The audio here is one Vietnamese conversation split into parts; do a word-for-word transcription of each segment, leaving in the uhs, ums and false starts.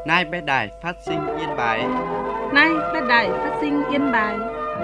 Nay bé đài phát sinh Yên Bái. Nay bé đài phát sinh Yên Bái.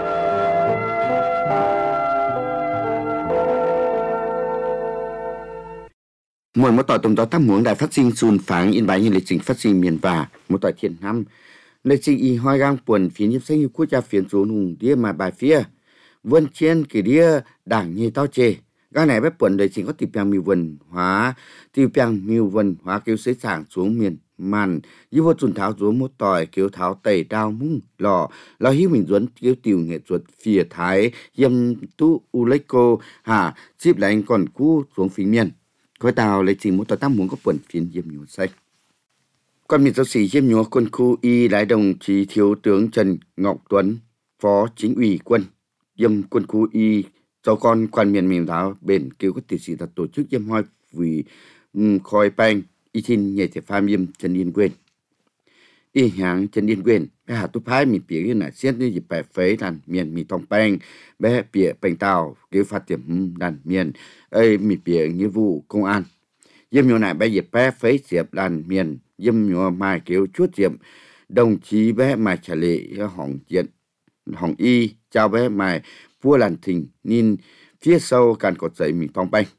Mỗi một tỏi tổng đó thăm muốn đài phát sinh xuân pháng Yên Bái như lịch trình phát sinh miền và một tỏi thiện năm lịch trình y hoa gang buồn phía nhiếp sinh quốc gia phiến số hùng đĩa mà bài phía vân trên kỳ đĩa đảng như tao chê gang này bé buồn lịch trình có tìm bằng miêu vần hóa tìm bằng miêu vần hóa kêu xế sảng xuống miền màn như vô chuẩn tháo xuống một tỏi kêu tháo tẩy đao mung lò lò hiếu mình duẩn kêu tiểu nghệ thuật phía thái yêm tu uleco hà chip lạnh còn cú xuống phía miền coi tàu lấy trình một tàu tam muốn có buồn phiền diêm nhúa say. Còn miền giáo sĩ diêm nhúa quân khu y đại đồng chí thiếu tướng Trần Ngọc Tuấn, phó chính ủy quân diêm quân khu y cho con quan miền miền tháo bền kêu các tiểu sĩ đặt tổ chức diêm hoi vì khói bang y xin nhảy thể phàm diêm Trần Yên Quyền. Y hạng Trần Yên Quyền bé hà túp hai miền biển như là xét như dịp bẻ phế đàn miền mì tông bang bé bìa bành tàu kêu phát điểm đàn miền ấy miền biển như vụ công an diêm nhúa này bé dịp bé phế diệp đàn miền diêm nhúa mai kêu chuốt diệp đồng chí bé mai trả lệ hỏng diện hỏng y chào bé mai vua làn thình nhìn phía sau càn cột dậy miền tông bang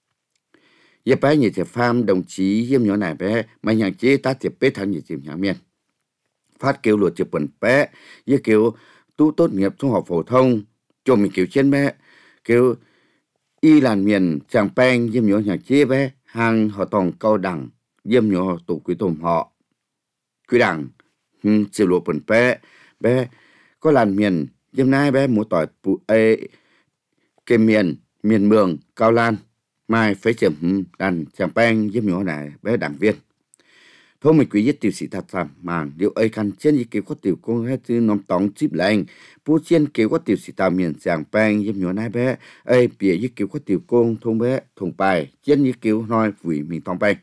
dịp bé như thể phàm đồng chí diêm nhúa này bé mai nhàng chế ta tiệp bế thằng như diệp nhà miền phát kêu luật chụp quần bé với kêu tu tốt nghiệp trung học phổ thông cho mình kêu trên bé kêu y làn miền chàng bang diêm nhúa nhà chế bé hàng họ tòng cao đẳng diêm nhúa tụ quý tôm họ quý đẳng chịu luật quần bé bé có làn miền diêm nay bé mua tỏi phụ ê cái miền miền mường cao lan mai phải chậm đàn chàng bang diêm nhúa này bé đảng viên thôi mình quý nhất tiểu sĩ thật thầm màng điều ấy căn trên như kiểu có tiểu công hay thứ nóm tóng chip lạnh bố trên kiểu có tiểu sĩ tạo miền giảng bang giúp nhỏ nai bé ấy bịa như kiểu có tiểu công thông bé thông bài trên như kiểu nói vui mình tông bang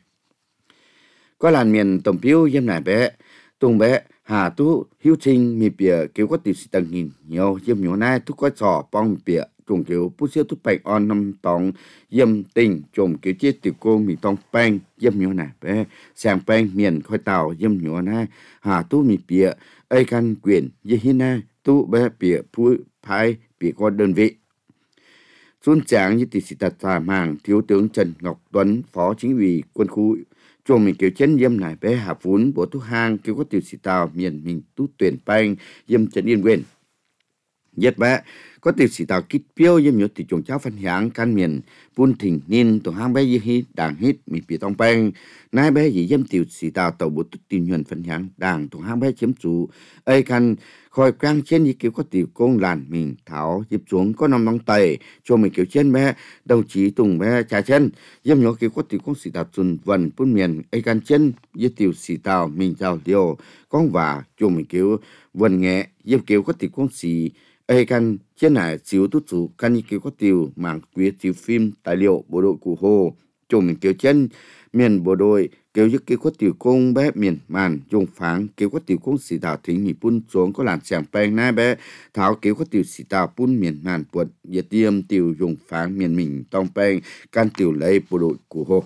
có làn miền tổng biểu giúp này bé tung bé hà tú hiếu trình mi bịa kiểu có tiểu sĩ tầng nghìn nhiều giúp nhỏ nai tú có trò bong bịa trùng kiểu bút siêu tú bạch on năm tóng yếm tình trùng kiểu chết tiểu cô mi tông bang yếm nhỏ này bé sang bang miền khói tàu yếm nhỏ này hà tú mi bịa ai căn quyền như hin này tú bé bịa phu phái bịa con đơn vị xuân tráng như tỷ sĩ tật giả màng thiếu tướng Trần Ngọc Tuấn phó chính ủy quân khu trùng mình kiểu chân yếm này bé hà vốn bộ tú hang kiểu có tiểu sĩ tàu miền mình tú tuyển bang yếm Trần Yên Quyền nhất bé có tiểu sĩ tàu kích phiếu yếm nhớ tỷ trùng cháu phân hạng can miền buôn thỉnh nín tổ hang bé như hít đảng hít mi bị tông bang nay bé gì yếm tiểu sĩ tàu tàu bộ tu tin nhuận phân hạng đảng tổ hang bé chiếm chủ ấy can khoi quang trên như kiểu có tiểu công làn mình tháo dịp xuống có nằm nóng tẩy cho mình kiểu trên bé đồng chí tùng bé trà chân yếm nhớ kiểu có tiểu công sĩ tàu tuần vần buôn miền ấy can chân như tiểu sĩ tàu mình giàu điều con và cho mình kiểu vần nghệ yếm kiểu có tiểu công sĩ ấy căn trên này chiếu tút chủ căn như kiểu có tiểu mảng quý chiếu phim tài liệu bộ đội cụ hồ chồng mình kiểu chân miền bộ đội kiểu như kiểu có tiểu công bé miền màn dùng pháng kiểu có tiểu công sĩ tàu thính nhị bún xuống có làn sàng bang nai bé tháo kiểu có tiểu sĩ tàu bún miền màn buồn nhiệt tiêm tiểu dùng pháng miền mình tông bang can tiểu lấy bộ đội cụ hồ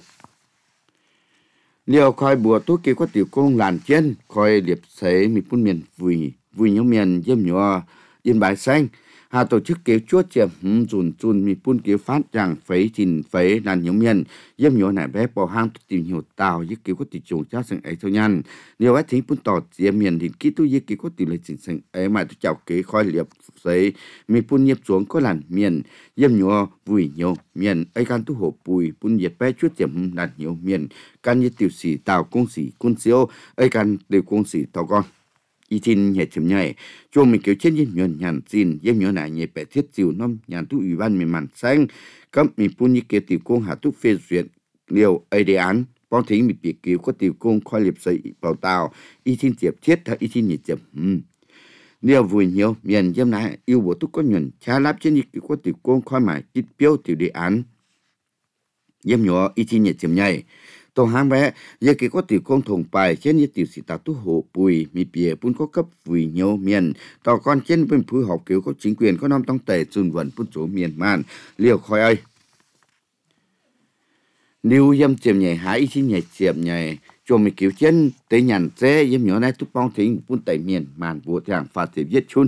liều khoi bùa tốt kiểu có tiểu công làn chân khoi liệp sấy mình bún miền vui vui nhau miền dâm nhọ Yên Bái xanh hà tổ chức kéo chuốt chèm dùn dùn mi pun kéo phát rằng phấy thìn phấy đàn nhóm nhân dâm nhớ này bé bỏ hang tìm hiểu tàu với kéo có tỷ trùng cha sừng ấy thôi nhăn nhiều ấy thính pun tọt dâm miền thì kỹ tu với kéo có tỷ lệ chỉnh sừng ấy mà tôi chào kế khoi liệp giấy mi pun nhấp xuống có làn miền dâm nhớ vui nhiều miền ấy can tu hộp bùi pun nhiệt bé chuốt chèm đàn nhiều miền can như tiểu sĩ tàu công sĩ quân siêu ấy can đều công sĩ tàu con y tin nhẹ chấm nhảy cho mình kiểu trên những nhuận nhàn xin yếm nhớ này nhẹ bẻ thiết chiều năm nhàn tu ủy ban miền màn xanh cấp mình pun như kia tiểu công hạ tu phê duyệt liều ấy đề án bóng thính mình bị kiểu có tiểu công khoai liệp sợi bảo tàu y tin tiệp thiết hay y tin nhẹ chấm liều vui nhiều miền yếm này yêu bộ tu có nhuận cha láp trên như kiểu có tiểu công khoai mải chít phiếu tiểu đề án yếm nhớ y tin nhẹ chấm nhảy tổ hang bé giờ cái có tiểu công thùng bài trên như tiểu sĩ tàu tu hộ bùi mi bìa pun có cấp vui nhiều miền tàu con trên bên phứ học kiểu có chính quyền có năm tông tề xuân vận pun số miền man liều khói ấy Nếu dâm chiếm nhảy hái chi nhảy chiếm nhảy cho mình cứu chân tới nhàn dễ dâm nhỏ này túc bong thính buôn tẩy miền màn vụ thằng phá tiệp giết chun.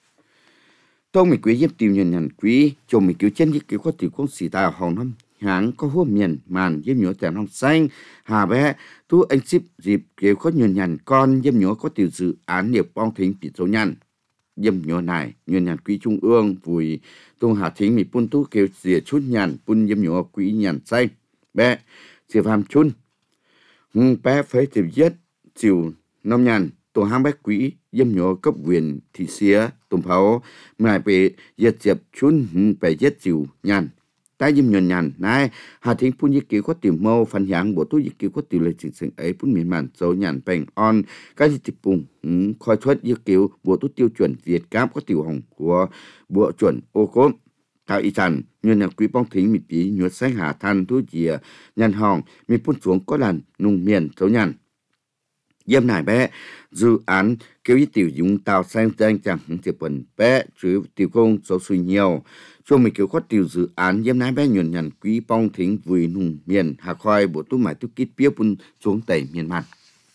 Tôi mình quý dâm tìm nhận nhàn quý cho mình cứu chân như cứu có tiểu công sĩ tàu hồng năm hãng có hô miền màn dâm nhỏ thằng năm xanh hà bé tu anh ship dịp cứu có nhận nhàn con dâm nhỏ có tiểu dự án nghiệp bong thính bị số nhàn. Dâm nhỏ này nhận nhàn quý trung ương vui tung hà thính mình buôn tu cứu dìa chút nhàn buôn dâm nhỏ quý nhàn xanh bé dìa phàm chun. Hùng bé phải tìm giết chiều năm nhàn tổ hàng bách quý dâm nhỏ cấp quyền thị xía tùm pháo mà bị giết dẹp chun hùng bé giết chiều nhàn tại dâm nhỏ nhàn này hà thính phun giết cứu có tiểu mâu phản hạng bộ tu giết cứu có tiểu lệ trình sinh ấy phun miền màn dấu nhàn bành on cái gì tiếp bùng khói thoát giết cứu bộ tu tiêu chuẩn Việt Cáp có tiểu hồng của bộ chuẩn ô cốm theo ý chẳng, nhân nhà quý bóng thính mì bí nhuột sách hạ than thu dìa, nhàn hòng, mì phun xuống có lần nung miền xấu nhàn. Dâm nải bé, dự án kêu ý tiểu dùng tàu xanh danh chẳng hứng tiệp bẩn bé, chứ tiểu công số suy nhiều. Cho mì kêu có tiểu dự án dâm nải bé nhuận nhàn quý bóng thính vùi nung miền, hạ khoai bộ tu mải tu kít bia phun xuống tẩy miền mặt.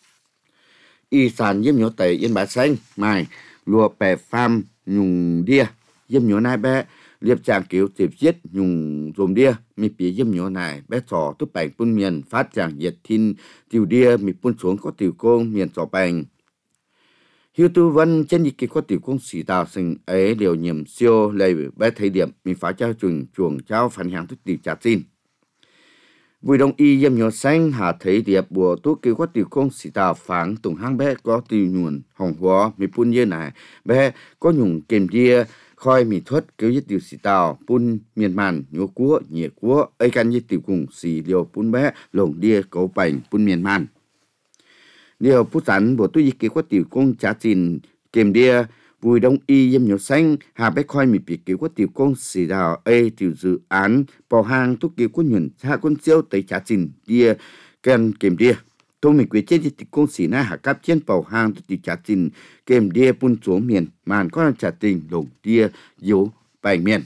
Y sản dâm nhỏ tẩy yên bá xanh, mài, lùa bè pham nhung đia, dâm nhỏ nải bé, liệp chàng kiểu tiếp giết nhung dùm đia mi phía dâm nhỏ này bé trò túc bành phun miền phát chàng diệt thiên tiểu đia mi phun xuống có tiểu công miền trò bành hiếu tu vân trên những cái có tiểu công sĩ tàu sinh ấy đều nhiệm siêu lấy bé thời điểm mi phá trao chuồng chuồng trao phản hàng thức tiểu trả xin vui đông y dâm nhỏ xanh hạ thấy điệp bùa tú kêu có tiểu công sĩ tàu phản tùng hang bé có tiểu nhuận hồng hóa mi phun như này bé có nhung kèm đia khoi mì thuất kêu giết tiểu sĩ tàu pun miền màn nhúa cúa nhẹ cúa ấy căn giết tiểu cùng xì liều pun bé lồng đia cấu bành pun miền màn liều put sẵn bộ tôi giết kêu có tiểu công trả xin kèm đia vui đông y dâm nhỏ xanh hà bé khoi mì bị kêu có tiểu công xì tàu ấy tiểu dự án bỏ hàng tôi kêu có nhuận hạ con siêu tới trả xin đia kèm kèm đia tôi mình quyết chết thì công sĩ na hạ cáp trên bảo hàng tôi trả tiền kèm đia pun xuống miền màn có trả tiền lồng đia yếu bài miền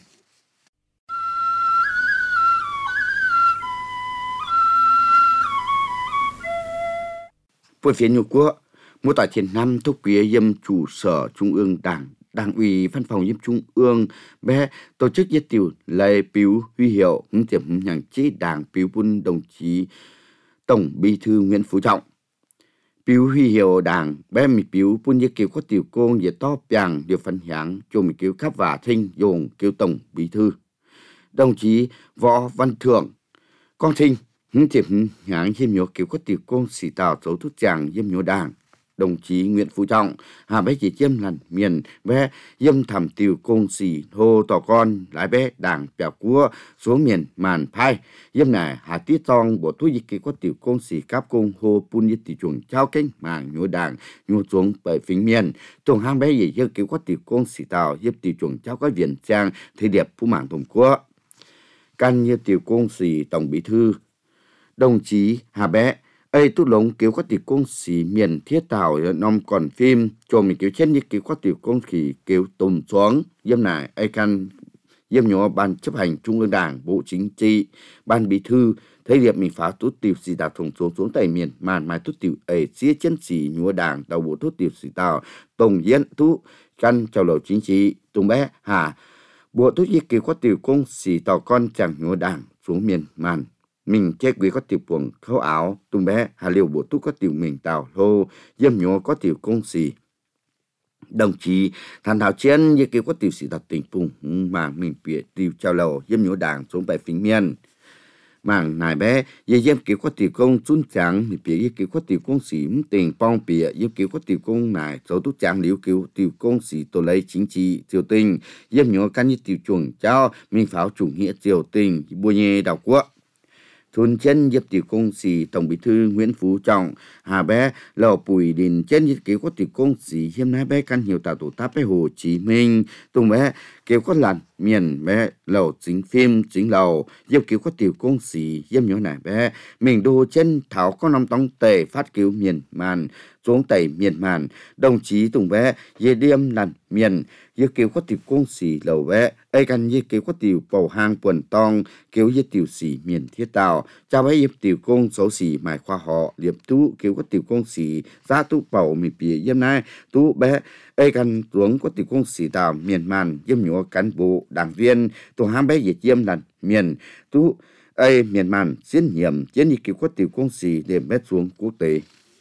buổi phiên nhục quốc mô tả thiền năm thúc quý dâm chủ sở trung ương đảng đảng ủy văn phòng dâm trung ương bé tổ chức giết tiểu lệ biểu huy hiệu hướng tiệm nhàng chế đảng biểu pun đồng chí Tổng Bí thư Nguyễn Phú Trọng. Biểu huy hiệu đảng bé mì biểu pun như kiểu có tiểu công về to bàng điều phân hạng cho mì kiểu khắp và thinh dùng kiểu Tổng Bí thư. Đồng chí Võ Văn Thượng con thinh hứng tiệp hạng dêm nhỏ kiểu có tiểu công sĩ tàu dấu thuốc chàng dêm nhỏ đảng. Đồng chí Nguyễn Phú Trọng hà bé chỉ chiêm lần miền bé dâm thầm tiểu công sĩ hô tỏ con lái bé đảng bèo cua xuống miền màn phai dâm này hà tiết song bộ thuốc dịch kỳ có tiểu công sĩ cáp công hô pun như tiểu chuồng trao kênh màng nhô đảng nhô xuống bởi phình miền tuồng hang bé gì dơ kiểu có tiểu công sĩ tàu dâm tiểu chuồng trao cái viện trang thế đẹp phú mạng tổng quốc căn như tiểu công sĩ Tổng Bí thư đồng chí hà bé ấy tu lống kiểu có tiểu công sĩ miền thiết tàu nông còn phim cho mình kiểu chết như kiểu có tiểu công sĩ kiểu tùm xuống dâm này ấy căn dâm nhỏ ban chấp hành trung ương đảng bộ chính trị ban bí thư thấy điệp mình phá tút tiểu sĩ tàu thùng xuống xuống tại miền màn mai tút tiểu ấy xía chân sĩ nhúa đảng tàu bộ tút tiểu sĩ tàu tổng diễn tu căn chào lầu chính trị tùng bé hà bộ tút như kiểu có tiểu công sĩ tàu con chẳng nhúa đảng xuống miền màn mình chết quý có tiểu buồng khâu áo tung bé hà liều bộ túc có tiểu mình tàu hô dâm nhỏ có tiểu công sĩ đồng chí thành thảo chiến như kiểu có tiểu sĩ đặc tỉnh vùng mà mình bịa tiểu trao lầu dâm nhỏ đảng xuống bài phình miền mảng này bé dây dâm kiểu có tiểu công chun trắng mình bịa như kiểu có tiểu công sĩ tình bong bịa như kiểu có tiểu công này số túc trắng liều kiểu tiểu công sĩ tổ lấy chính trị triều tình dâm nhỏ căn như tiểu chuồng trao mình pháo chủ nghĩa triều tình bùa nhẹ đảo quốc thôn chân giúp tiểu công sĩ Tổng Bí thư Nguyễn Phú Trọng hà bé lò bùi đình chân như kiểu có tiểu công sĩ hiếm nái bé căn nhiều tạo tổ tác bé Hồ Chí Minh tùng bé kiểu có lần miền bé lầu chính phim chính lầu yêu kiểu có tiểu công sĩ yếm nhớ này bé mình đồ chân thảo có năm tông tề phát cứu miền màn xuống tẩy miền màn đồng chí tùng bé dê điêm lần miền yêu kiểu có tiểu công sĩ lầu bé ai cần yêu kiểu có tiểu bầu hang quần tong kiểu yêu tiểu sĩ miền thiết tàu chào bé yêu tiểu công số sĩ mài khoa họ liệp tú kiểu có tiểu công sĩ giá tú bầu mì bìa yếm này tú bé ai cần xuống có tiểu công sĩ tàu miền màn yếm nhớ cán bộ đảng viên tổ ham bé dịch yếm lần miền tú ai miền màn diễn nhiệm chiến đi kiểu có tiểu công sĩ để bé xuống quốc tế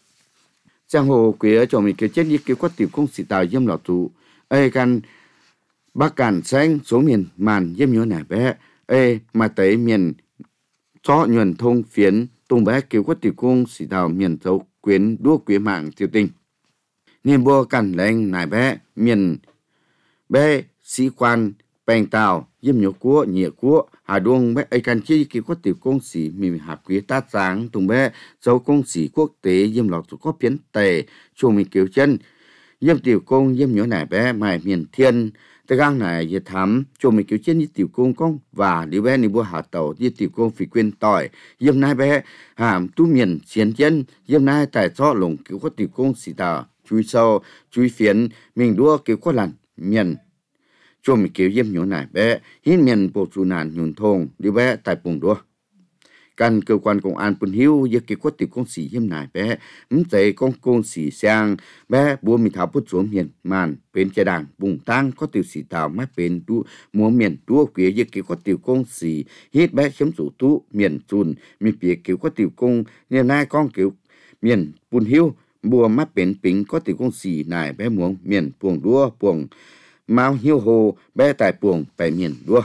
trang hồ quế cho mình kiểu chiến đi kiểu có tiểu công sĩ tàu yếm lọ tú ai cần bác cản xanh xuống miền màn yếm nhớ này bé ai mà tới miền cho nhuần thông phiến tung bé kiểu có tiểu công sĩ tàu miền dấu quyến đua quý mạng tiểu tình nên bua cản lãnh này bé miền bé sĩ quan bèn tàu yếm nhớ của nhẹ của hà đuông bé ai cần chi kiểu có tiểu công sĩ mình hạt quý tát sáng tung bé dấu công sĩ quốc tế yếm lọt có phiến tề cho mình kiểu chân yếm tiểu công yếm nhớ này bé mài miền thiên tại gang này giờ thắm cho mình kiểu chân như tiểu công công và đi bé đi bua hạt tàu như tiểu công phỉ quyên tỏi yếm nay bé hàm tu miền chiến chân yếm nay tại cho lồng kiểu có tiểu công sĩ tàu chui sâu chui phiến mình đua kiểu có lần miền cho mình kiểu yếm nhớ này bé hít miền bộ chủ nàn nhún thong đi bé tại vùng đua căn cơ quan công an Pun Hiu giờ kiểu có tiểu công sĩ yếm này bé muốn thấy công công sĩ sang bé bua mình tháo bút xuống miền màn bên trái đảng vùng tăng có tiểu sĩ tàu mắt bên tu múa miền tu quế giờ kiểu có tiểu công sĩ hít bé chấm chủ tu miền chun mình bịa kiểu có tiểu công ngày nay con kiểu miền Pun Hiu bùa mắt bên pính có tiểu công sĩ này bé muốn miền buồng đua buồng mau hiu hồ bé tại buồng tại miền đua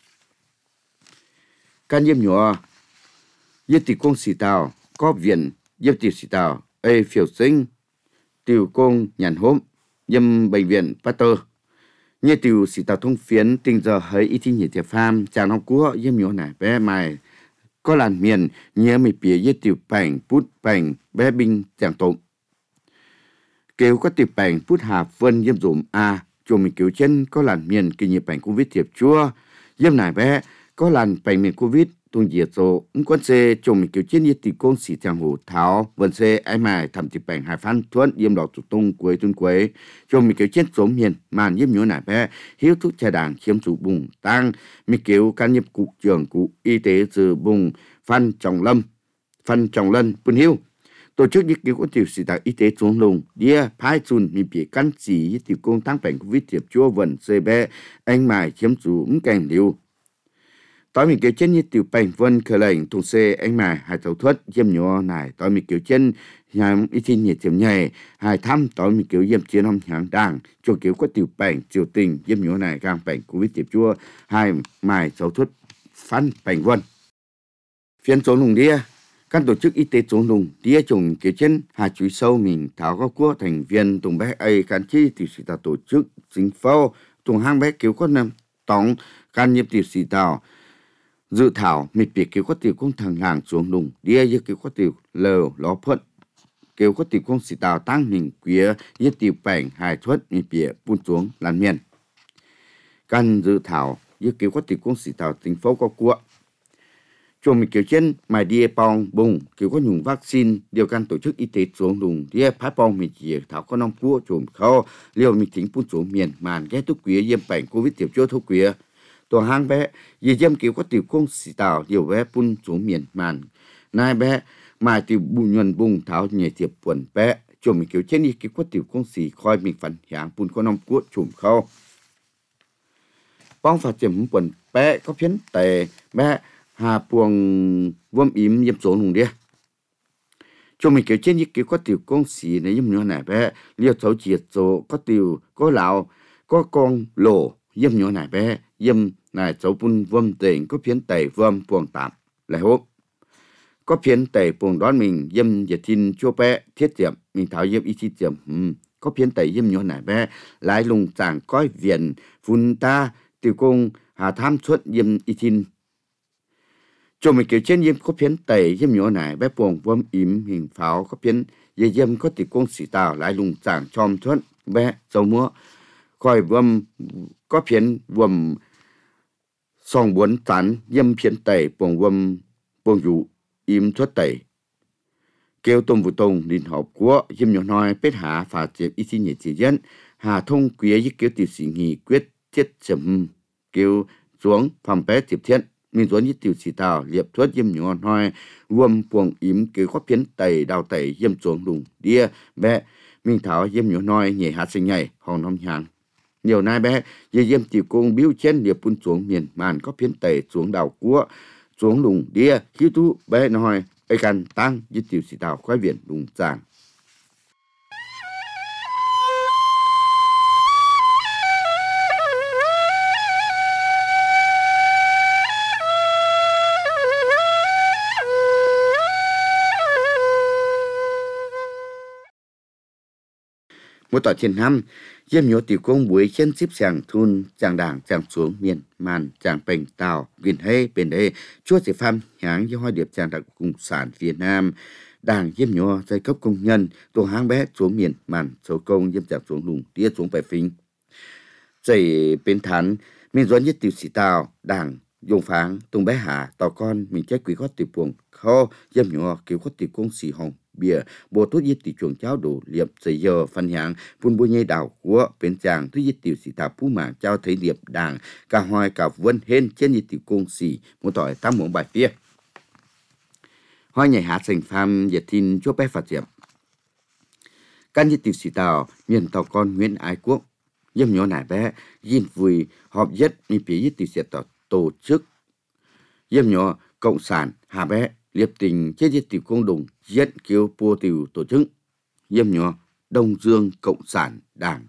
căn yếm nhỏ yếm tiểu công sĩ tàu có viện yếm tiểu sĩ tàu ai phiêu sinh tiểu công nhàn hôm yếm bệnh viện Pasteur như tiểu sĩ tàu thông phiến tình giờ hơi ít thi nhiệt thiệp pham chàng học cua yếm nhỏ này bé mày có làn miền nhớ mì bìa yếm tiểu bảnh bút bảnh bé binh chàng tụng kêu có tiểu bảnh bút hà vân yếm dùm a cho mình kiểu chân có làn miền kinh nghiệm bảnh covid thiệp chua yếm này bé có làn bảnh miền covid tung diệt số ứng quân xe cho mình kiểu chân như tỷ công sĩ thằng hồ tháo vân xe ai mài thầm tiểu bảnh hai phan thuận yếm đỏ tụ tung quế tuân quế cho mình kiểu chân số miền màn yếm nhớ này bé hiếu thuốc trà đảng chiếm chủ bùng tăng mình kiểu can nhập cục trưởng cục y tế từ bùng phan trọng lâm phan trọng lân Pun Hiu tổ chức nghiên cứu của tiểu sĩ tàu y tế xuống lùng đĩa phái chun mình bị căn chỉ với tiểu công tăng bệnh covid thiệp chua vần xe bé anh mài chiếm chủ ứng cảnh liu tối mình kiểu chân như tiểu bệnh vân khởi lệnh thùng xe anh mài hai thầu thuật yếm nhỏ này tối mình kiểu chân nhằm y tin nhiệt tiệm nhảy hai thăm tối mình kiểu yếm chiến ông hàng đảng cho kiểu có tiểu bệnh triều tình yếm nhỏ này gang bệnh covid thiệp chua hai mài thầu thuật phán bệnh vân phiên số lùng đĩa các tổ chức y tế chống lùng đĩa trùng kiểu chân hà chuối sâu mình tháo các quốc thành viên tùng bé ai can chi tiểu sĩ tàu tổ chức chính phủ tùng hang bé kiểu có năm tổng can nhiệm tiểu sĩ tàu dự thảo mịch biệt kiểu có tiểu công thằng hàng xuống lùng đĩa như kiểu có tiểu lờ ló phận kiểu có tiểu công sĩ tàu tăng mình quía như tiểu bảnh hài thuất mịch biệt buôn xuống lan miền can dự thảo như kiểu có tiểu công sĩ tàu chính phủ có quốc cho mình kiểu chân mà đi bong bùng kiểu có nhung vaccine điều can tổ chức y tế xuống lùng đi phá bong mình chỉ thảo có năm cua chùm khâu liều mình tính phun xuống miền màn ghé thuốc quía yếm bệnh covid tiểu chua thuốc quía tổ hang bé vì yếm kiểu có tiểu công sĩ tàu điều bé phun xuống miền màn nai bé mà tiểu bùn nhuần bùng thảo nhẹ thiệp quần bé cho mình kiểu chân đi kiểu có tiểu công sĩ coi mình phản hiảng phun có năm cua chùm khâu bong phạt chìm quần bé có phiến tề bé hà buồng vâm im yếm số nùng đĩa cho mình kiểu trên như kiểu có tiểu công sĩ này yếm nhỏ này bé liều xấu triệt số có tiểu có lão có con lỗ yếm nhỏ này bé yếm này xấu bún vâm tiền có phiến tẩy vâm buồng tạm lại hốp có phiến tẩy buồng đón mình yếm nhiệt tin cho bé thiết tiệm mình tháo yếm y thiết tiệm hmm. có phiến tẩy yếm nhỏ này bé lại lùng chàng coi viện phun ta tiểu công hà tham suất yếm y tin cho mình kiểu trên yếm có phiến tẩy yếm nhỏ này bé buồng vâm im hình pháo có phiến yếm yếm có tiểu công sĩ tàu lại lùng chàng chom thuận bé dầu múa khỏi vâm có phiến vâm song bốn tán yếm phiến tẩy bồng vâm bồng dụ im thoát tẩy kêu tôm vụ tông linh họp của yếm nhỏ nói bết hạ phá chế ý chí nhị chỉ dân hà thông quý ý kêu tiểu sĩ nghị quyết thiết chấm kêu xuống phòng bé tiếp thiên mình dẫn tiểu sĩ tàu liệp thoát yếm nhỏ nói vâm bồng im kêu có phiến tẩy đào tẩy yếm xuống đùng đĩa bé mình thảo yếm nhỏ nói nhảy hạt sinh nhảy hòn nông nhàng nhiều nay bé dì yếm tiểu công biểu trên liệp phun xuống miền màn có phiến tẩy xuống đào của xuống đùng đĩa khi tu bé nói ai cần tăng với tiểu sĩ tàu khoái viện đùng giảng một tòa trên năm yếm nhỏ tiểu công buổi trên xếp sàng thun chàng đảng chàng xuống miền màn chàng bành tàu viên hay bên đây chúa sẽ pham háng với hoa điệp chàng đặc cùng sản Việt Nam đảng yếm nhỏ giai cấp công nhân tổ háng bé xuống miền màn số công yếm chàng xuống lùng tía xuống bài phình dậy bên thán mình dẫn với tiểu sĩ tàu đảng dùng pháng tung bé hạ tàu con mình chết quý gót tiểu buồng kho yếm nhỏ kiểu gót tiểu công sĩ hồng bìa bộ tốt yết tiểu chuồng cháo đồ liệp dày giờ phân hạng phun bùi nhây đảo của bên chàng thứ yết tiểu sĩ tạp phú mạng trao thấy liệp đảng cả hoài cả vân hên trên yết tiểu công sĩ một tỏi tám muỗng bài phía hoài nhảy hạ thành pham yết tin cho bé phát diệp căn yết tiểu sĩ tàu miền tàu con Nguyễn Ái Quốc yếm nhỏ nải bé yin vui họp yết mi phía yết tiểu sĩ tàu tổ chức yếm nhỏ cộng sản hà bé liệp tình chế yết tiểu công đồng yết kiêu pua tiểu tổ chức yếm nhỏ Đông Dương Cộng sản Đảng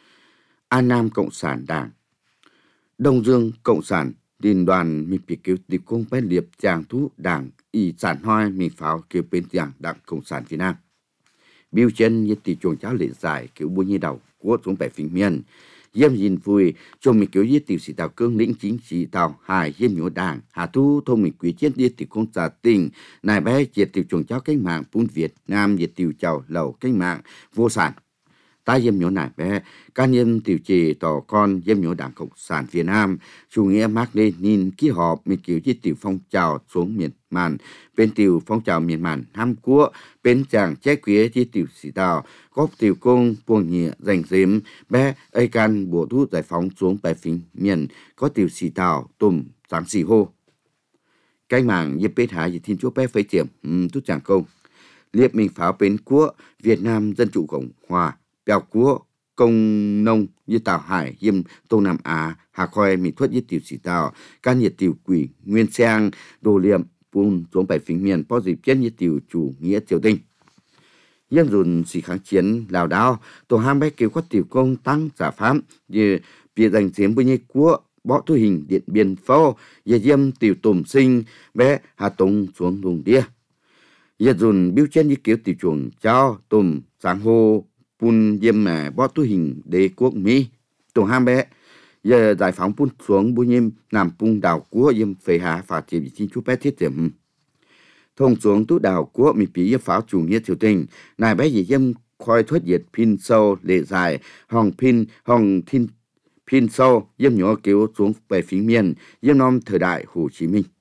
An Nam Cộng sản Đảng Đông Dương Cộng sản đình đoàn mình bị kêu tiểu công bé liệp chàng thú đảng y sản hoai mình pháo kêu bên chàng Đảng Cộng sản Việt Nam biểu chân yết tiểu chuồng cháo lệ giải kiểu bùi như đầu của xuống bảy phình miền yếm nhìn vui cho mình kiểu yết tiểu sĩ tàu cương lĩnh chính trị tàu hài yếm nhỏ đảng hà thu thông mình quý chiến yết tiểu công gia tình này bé yết tiểu chuồng cháo cách mạng bún Việt Nam yết tiểu chào lầu cách mạng vô sản ta yếm nhỏ này bé can yếm tiểu trì tỏ con yếm nhỏ Đảng Cộng sản Việt Nam chủ nghĩa Mác Lênin ký họp mình kiểu yết tiểu phong trào xuống miền màn bên tiểu phong trào miền màn Nam Quốc bên chàng chế quý yết tiểu sĩ tàu góp tiểu công buông nhẹ dành dếm bé ai can bộ thu giải phóng xuống bài phình miền có tiểu sĩ tàu tùm sáng xì hô cách mạng yếp bết hạ yếp thiên chúa bé phây tiệm um, tốt chẳng công liệp mình pháo bến quốc Việt Nam Dân Chủ Cộng Hòa bèo quốc công nông như tàu hải yêm Đông Nam Á hà khoai mình thuất yết tiểu sĩ tàu can nhiệt tiểu quỷ nguyên sang đồ liệm buông xuống bài phình miền có dịp chết yết tiểu chủ nghĩa triều tinh yếm dùn sĩ kháng chiến lào đảo tổ ham bé kêu có tiểu công tăng giả pháp như việc giành chiếm bên nhây của bỏ thu hình Điện Biên Phủ và yếm tiểu tùm sinh bé hà tông xuống đùng đĩa yếm dùn biểu trên như kiểu tiểu chuồng cháo tùm sáng hô pun yếm mà bỏ thu hình đế quốc Mỹ tổ ham bé giờ giải phóng pun xuống bùi nhim làm pun đảo của yếm phê hạ phá chế vị trí chú bé thiết điểm thông xuống tú đảo của mình bị pháo chủ nghĩa triều tình này bé gì yếm khoi thoát diệt pin sâu lệ dài hòng pin hòng thiên pin sâu yếm nhỏ kiểu xuống về phía miền yếm nom thời đại Hồ Chí Minh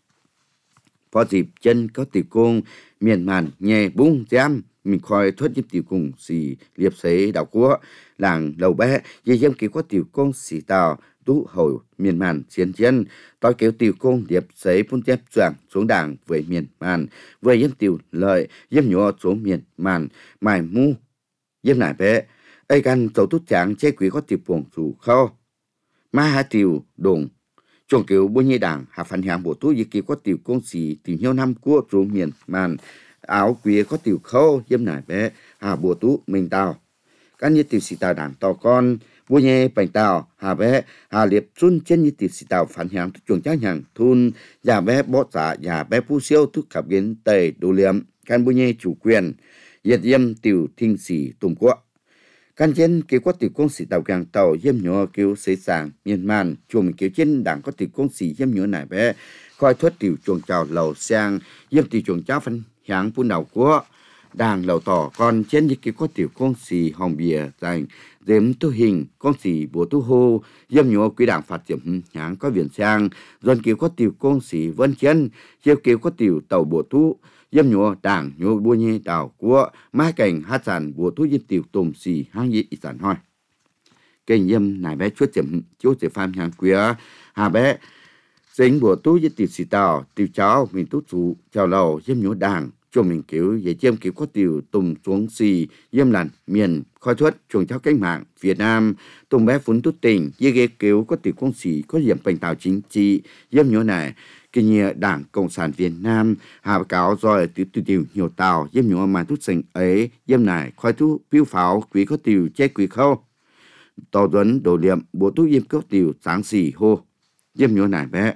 có dịp chân có tiểu công miền màn nhẹ bung giam mình khoi thoát yếm tiểu công xì liệp xế đảo của làng đầu bé gì yếm kiểu có tiểu công xì tàu tú hồi miền màn chiến chiến tôi kéo tiểu công điệp giấy phun chép choàng xuống đảng với miền màn với yếm tiểu lợi yếm nhỏ xuống miền màn mài mu yếm nải bé ai gan dấu tút tráng chế quý có tiểu buồng chủ kho ma hà tiểu đồng chuồng kiểu bùi nhây đảng hà phản hạng bộ tú y kỳ có tiểu công sĩ tiểu nhiều năm của xuống miền màn áo quý có tiểu khâu yếm nải bé hà bộ tú mình tàu các như tiểu sĩ tàu đảng tàu con bùi nhây bành tàu hà bé hà liệp xuân trên như tiểu sĩ tàu phản hạng chuồng tráng hàng thun nhà bé bó giả nhà bé phu siêu thức khắp kiến tây đồ liệm can bùi nhây chủ quyền yết yếm tiểu thinh sĩ tùm quốc căn trên kêu có tiểu công sĩ tàu càng tàu yếm nhỏ kêu xây sàng miền màn chuồng kêu trên đảng có tiểu công sĩ yếm nhỏ này bé coi thoát tiểu chuồng chào lầu sang yếm tiểu chuồng cháo phân hạng phun đầu của đảng lầu tỏ còn trên như kêu có tiểu công sĩ hồng bìa dành Dếm tu hình, con sĩ bố tu hô, yếm nhô quý đảng phát triển hãng có viện sang, dọn kiều có tiểu con sĩ vân chân, chiêu kiều có tiểu tàu bố tu, yếm nhô đảng nhô bua nhê đảo của, mai cảnh hát sản bố tu yếm tiểu tùm sĩ hang dị ý sản hỏi. Kênh yếm nải bé chuốt chấm chúa chế phàm hãng quý hà bé, dính bố tu yếm tiểu sĩ tàu, tiểu cháu, mình tu chủ, chào lầu yếm nhô đảng, cho mình kiểu dễ chiêm kiểu có tiểu tùm xuống xì yếm làn miền khói thuất chuồng cháu cách mạng Việt Nam tùm bé phun tút tình dễ ghê kiểu có tiểu công sĩ có điểm bệnh tạo chính trị yếm nhớ này kinh nghiệm Đảng Cộng sản Việt Nam hà cáo rồi tiểu tiểu tiểu nhiều tàu yếm nhớ mà tút sinh ấy yếm này khói thu phiêu pháo quý có tiểu che quý khâu tàu tuấn đồ liệm bộ tu yếm có tiểu sáng xì hô yếm nhớ này bé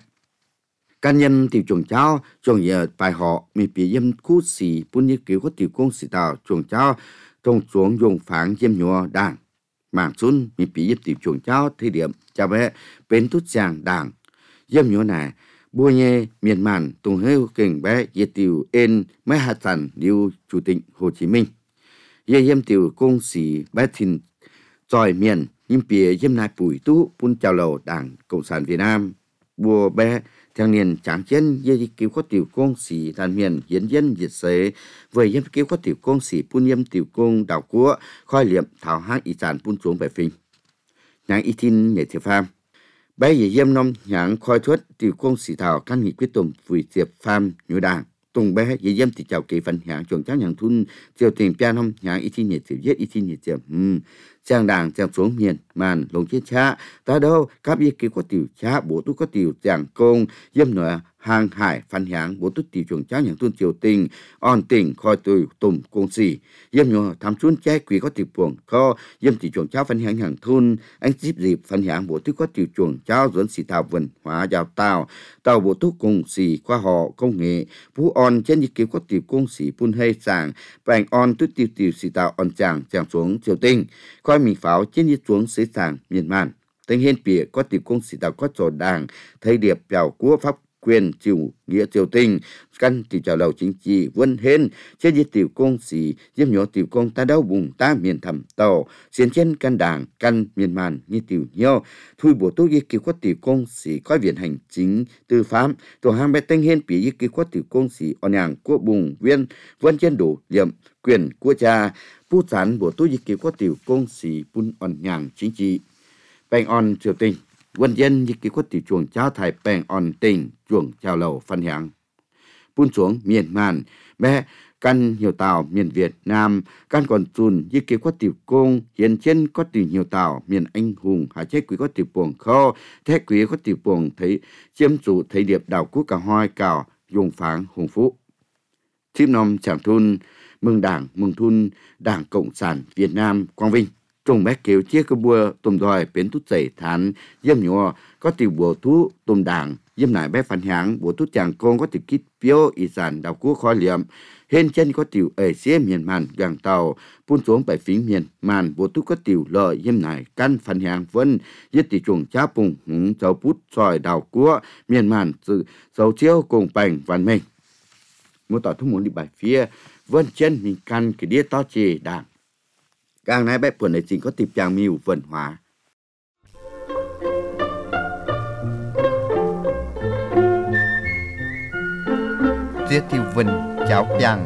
can nhân tiểu chuồng cháu chuồng giờ bài họ mình bị yếm khu xì bún như kiểu có tiểu công sĩ tàu chuồng cháu trong xuống dùng phán yếm nhớ Đảng mảng xuân mình bị yếm tiểu chuồng cháu thời điểm cha bé bên tút giang Đảng yếm nhớ này bua nhê miền màn tung hêu kình bé yết tiểu en mấy hạt sản điều chủ tịch Hồ Chí Minh yê yếm tiểu công sĩ bé thìn tròi miền nhưng bìa yếm này bùi tú bún chào lầu Đảng Cộng sản Việt Nam bùa bé thằng niên tráng chân yê cứu có tiểu công sĩ đàn miền hiến dân diệt xế với yếm cứu có tiểu công sĩ bún yếm tiểu công đảo của khói liệm thảo hát ý sản bún xuống bài phình nhãn y tin nhảy thiệp pham bé yê yếm nông nhãn khói thuất tiểu công sĩ thảo căn nghị quyết tùm vùi thiệp pham nhớ Đảng tùng bé yê yếm tiểu chào kỳ phần hạng chuồng cháu nhàng thun chiều tình pian nông nhãn y tin nhảy thiệp yết y tin nhảy thiệp ừm Giang Đảng chàng xuống miền màn lồng chết cha ta đâu các yê cứu có tiểu cha bố tu có tiểu giảng công yếm nửa hàng hải phan hạng bố tu tiểu chuồng cháu nhàng thun chiều tình on tình khói từ tùm công sĩ yếm nhờ tham chuôn che quý có tiểu buồng kho yếm tiểu chuồng cháu phan hạng nhàng thun anh dịp dịp phan hạng bố tu có tiểu chuồng cháu dẫn sĩ thảo vườn hóa giáo tàu tàu bố tu cùng sĩ khoa họ công nghệ phú on trên yê cứu có tiểu công sĩ phun hay sàng bành on tu tiểu tiểu sĩ thảo on chàng chàng xuống chiều tình khói mình pháo trên đi xuống xứ sàng miền màn tình hiên bìa có tiểu công sĩ đạo có trò Đảng thấy điệp bèo của pháp quyền chiều nghĩa triều tình căn tiểu chào lầu chính trị vươn hên trên đi tiểu công sĩ yếm nhỏ tiểu công ta đau bùng ta miền thầm tàu xiên trên căn Đảng căn miền màn như tiểu nhau thui bổ tu yê cứu có tiểu công sĩ có viện hành chính tư pháp tổ hàng bé tình hiên bìa yê cứu có tiểu công sĩ on nhàng của bùng viên vân trên đủ liệm quyền của cha bút sản bộ tu yê cứu có tiểu công sĩ bún on nhàng chính trị bèn on triều tình quân dân yê cứu có tiểu chuồng cháu thải bèn on tình chuồng chào lầu phân hạng bún xuống miền màn bé căn nhiều tàu miền Việt Nam căn còn chùn yê cứu có tiểu công hiền trên có tiểu nhiều tàu miền anh hùng hạ chế quý có tiểu buồng kho thế quý có tiểu buồng thấy chiếm chủ thấy điệp đảo quốc cả hoa cào dùng pháng hùng phú thiếp nom chẳng thun mừng Đảng mừng thun Đảng Cộng sản Việt Nam quang vinh trùng bé kéo chia cơ bùa tùm đòi bến tút dậy thán yếm nhỏ có tiểu bùa thú tùm Đảng yếm nải bé phản háng bùa tút chàng công có tiểu kít phiếu ý sản đảo quốc khói liệm hên chân có tiểu ẩy xế miền màn gàng tàu phun xuống bảy phím miền màn bùa tút có tiểu lợi yếm nải căn phản háng vân yết tiểu chuồng chá bùng hứng cháu bút sòi đảo quốc miền màn sự dấu chiếu cùng bành văn minh một tỏ thu muốn đi bài phía vân chân mình căn cái đĩa to chì Đảng càng nay bé buồn này chính có tiệp chàng miêu vần hóa Giết tiêu vân cháu chàng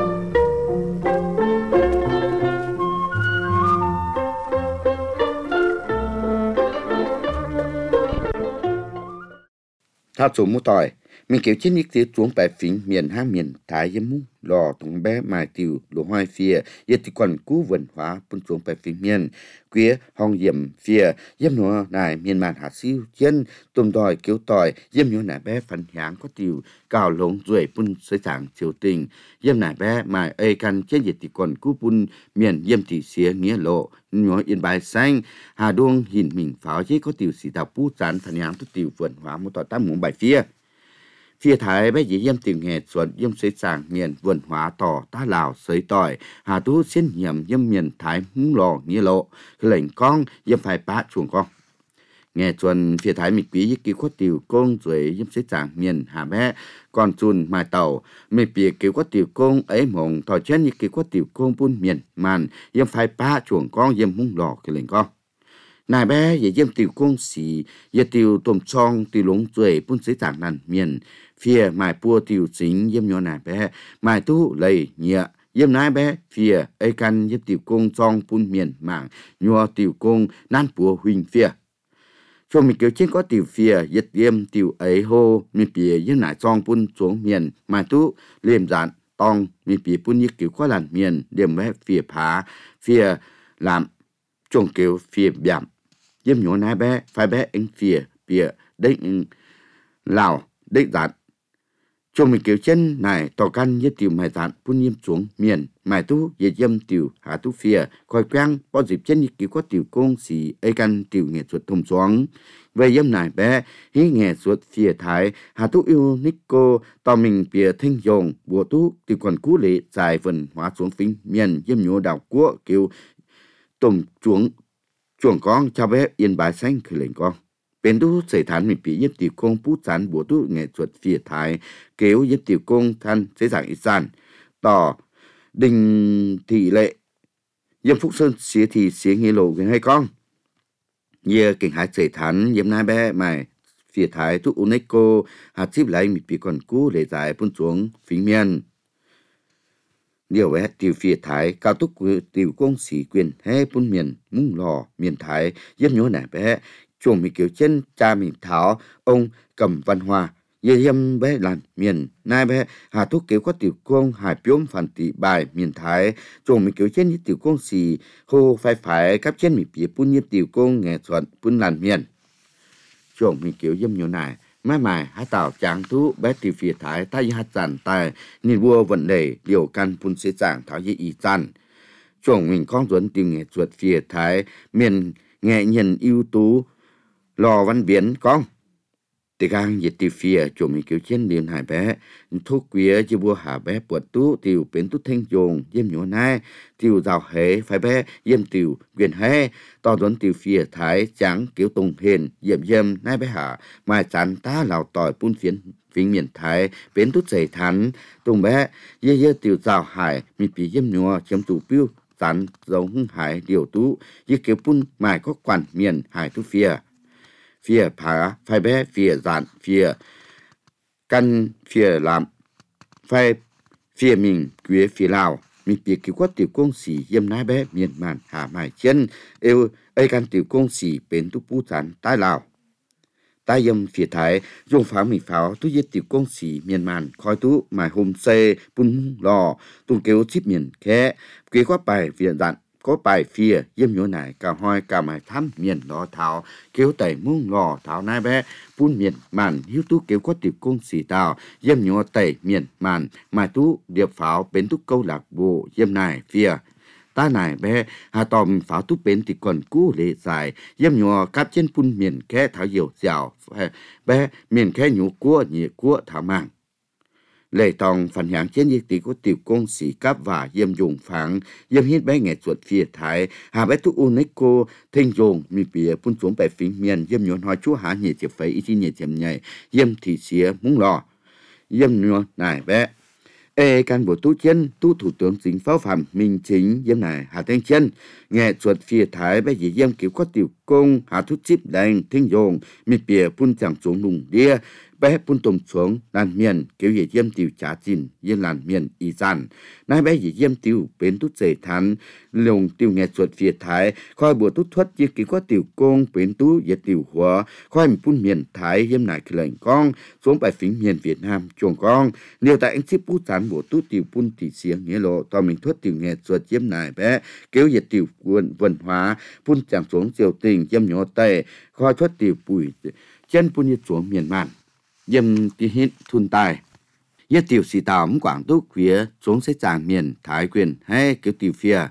thao số một tỏi mình kéo trên những tiếng xuống bài phím miền hang miền Thái yếm mũ lò tung bé mài tiểu lúa hoài phía yết thì còn cú vần hóa bún xuống bài phím miền quía hong yểm phía yếm nó nài miền màn hạt siêu chân tôm đòi kéo tỏi yếm nó nài bé phần háng có tiểu cào lống ruồi bún sới sảng chiều tình yếm nài bé mài ơi căn trên yết thì còn cú bún miền yếm thì xía nghĩa lộ nó yên bài xanh hà đuông hình mình pháo chế có tiểu sĩ thảo bút rán phần háng tốt tiểu vần hóa một tỏi tam muốn bài phía phía Thái bé dĩ yếm tiểu nghề xuân yếm sới sảng miền vườn hóa tỏ ta lào sới tỏi hà tú xin hiểm yếm miền Thái húng lò nghĩa lộ lệnh con yếm phải bá chuồng con nghe chuẩn phía thái mình quý cái quát tiểu công rồi giúp sẽ chẳng miền hà bé còn chun mai tàu mình bị cái quát tiểu công ấy mộng thọ chân như cái quát tiểu công buôn miền màn yếm phải ba chuồng con yếm mung lò cái lệnh con nài bé ye yếm tiểu công xì ye tiểu tôm chong tiểu lống rồi buôn sẽ chẳng nàn miền phía mai pua tiểu chính yếm nhỏ nài bé mai tu lầy nhẹ yếm nái bé phía ấy căn yếm tiểu công chong buôn miền mảng nhua tiểu công nan pua huỳnh phía cho mình kiểu trên có tiểu phía yết yếm tiểu ấy hô mình bìa yếm nải chong buôn xuống miền mai tu liềm dạn tong mình bìa buôn như kiểu có làn miền điểm bé phía phá phía làm trồng kiểu phía bảm yếm nhỏ nái bé phải bé anh phía bìa đấy lào đấy dạn cho mình kiểu chân này tỏ căn như tiểu mài dạn buôn yếm xuống miền mài tu ye yếm tiểu hạ tu phía coi quang bao dịp chân như kiểu có tiểu công xì ấy căn tiểu nghệ thuật thông xuống về yếm này bé hí nghệ thuật phía thái hạ tu yêu nico tỏ mình bìa thanh dòng bùa tu tiểu còn cú lệ dài phần hóa xuống phím miền yếm nhổ đảo của kiểu tôm chuồng chuồng con cho bé yên bài xanh khởi lệnh con bên tu xảy thán mình bị yếm tiểu công bút chán bùa tu nghệ thuật phía thái kéo yếm tiểu công than sẽ giảng ít gian tỏ đình thị lệ yếm phúc sơn xía thì xía nghĩa lộ cái hai con ye cảnh hải xảy thán yếm nai bé mày phía thái tu uneco hạt chip lại mình bị còn cú để giải buôn xuống phí miền điều bé tiểu phía thái cao tốc của tiểu công sĩ quyền hay buôn miền mung lò miền thái yếm nhớ nai bé chuồng mình kiểu chân cha mình tháo ông cầm văn hoa ye yếm bé làn miền nai bé hà thuốc kiểu có tiểu công hải biếm phản tỷ bài miền thái chuồng mình kiểu chân như tiểu công xì hô phải phải các chân mình bị buôn như tiểu công nghệ thuật buôn làn miền chuồng mình kiểu yếm nhiều này mai mài hát tạo tráng thú bé tiểu phía thái tay hát giản tài nhìn vua vận đề điều căn buôn sẽ giảng tháo ye y giản chuồng mình con tuấn tiểu nghệ thuật phía thái miền nghệ nhân ưu tú lò văn biến con thì gang dịch từ phía chỗ mình kiểu trên điện hải bé thuốc quía chỉ bua hà bé bột tú tiểu biến tú thanh dùng yếm nhỏ nai tiểu giàu hế phải bé yếm tiểu quyền hế to tuấn tiểu phía thái trắng kiểu tùng hiền yếm yếm nai bé hà mai chán ta lào tỏi buôn phiến phiến miền thái biến tú dày thắn tùng bé yê yê tiểu giàu hải mình bị yếm nhỏ chiếm chủ piu chán giống hải điều tú yê kiểu buôn mai có quản miền hải tú phía phía phá phải bé phía dạn phía căn phía làm phải phía mình quế phía lào mình biết cái quát tiểu công sĩ yếm nái bé miền màn hạ mài chân yêu ấy căn tiểu công sĩ bên tu pu chán tai lào tai yếm phía thái dùng pháo mình pháo tu yết tiểu công sĩ miền màn khói tu mài hôm xe bún lò tu kêu chip miền khé quế quát bài phía dạn có bài phía yếm nhớ này cả hoi cả mài thăm miền đó thảo kêu tẩy mung lò thảo nai bé buôn miền màn hiếu tú kêu có tiệp công xì tàu yếm nhớ tẩy miền màn mài tú điệp pháo bến tú câu lạc bộ yếm này phía ta này bé hà tòm pháo tú bến thì còn cú lệ dài yếm nhớ cáp trên buôn miền khe thảo dầu dào bé miền khe nhũ cua nhị cua thảo mang lệ tòng phản hạng trên nhiệt tỷ của tiểu công sĩ cấp và yếm dùng phẳng yếm hít bé nghệ thuật phía thái hà bé tu uneco thanh dùng mi bìa phun xuống bài phím miền yếm nhọn hỏi chúa há nhiệt chụp phải ít nhiệt chậm nhảy yếm thị xía múng lò yếm nhọn này bé ê can bộ tu chân tu thủ tướng chính pháo phạm minh chính yếm này hà thanh chân nghệ thuật phía thái bé gì yếm kiểu có tiểu công hà thút chip đành thanh dùng mi bìa phun chẳng xuống nùng đĩa bé phun tôm xuống làn miền kiểu gì yếm tiểu trả chín yên làn miền y giản nay bé gì yếm tiểu bến tút dày thán lồng tiểu nghệ thuật phía thái khoi bùa tút thoát như kiểu có tiểu công bến tú ye tiểu hóa khoi mình phun miền thái yếm này cái lệnh con xuống bài phím miền Việt Nam chuồng con nhiều tại anh ship bút chán bùa tút tiểu phun tỷ xiềng nghĩa lộ to mình thoát tiểu nghệ thuật yếm này bé kiểu gì tiểu quân văn hóa phun chẳng xuống diều tình yếm nhỏ tề khoi thoát tiểu bùi chân phun như xuống miền màn yếm tí hít thun tài yết tiểu sĩ tàu quảng tú quía xuống sẽ tràng miền thái quyền hay kiểu tiểu phía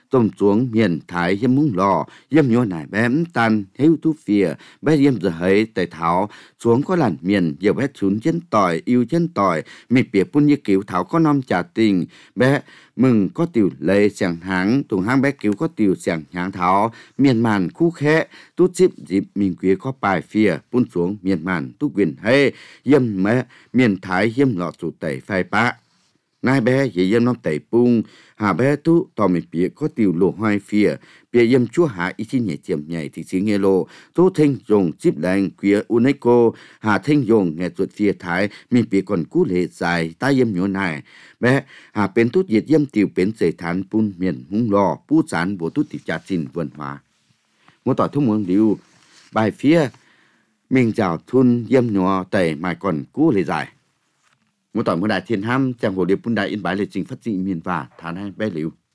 tôm xuống miền Thái yếm múng lò yếm nhua nải bém tan hiếu tú phìa bé yếm giờ hấy tại thảo xuống có làn miền giờ bé xuống chân tỏi yêu chân tỏi mì bìa pun như kiểu thảo có nom trả tình bé mừng có tiểu lệ sàng háng tùng hang bé kiểu có tiểu sàng háng thảo miền màn khu khẽ tú chip dịp mình quý có bài phìa pun xuống miền màn tú quyền hay yếm mẹ miền Thái yếm lọ chủ tẩy phai bạ nai bé dễ yếm nó tẩy pung hà bé tú tò mình bìa có tiểu lộ hoai phìa bìa yếm chúa hạ ý chí nhảy chiếm nhảy thì xí nghe lô tú thanh dùng chip lành quía UNESCO hà thanh dùng nghe chuột phìa Thái mình bìa còn cú lệ dài ta yếm nhổ này bé hà bên tú diệt yếm tiểu bên dày thán pun miền hung lò pu chán bộ tú tiểu trà xin vườn hóa một tỏi thông muốn điều bài phía mình chào thun yếm nhổ tẩy mà còn cú lệ dài một tỏi một đại thiên ham chẳng hồ điệp bún đại in bài lịch trình phát triển miền và thán hai bé liu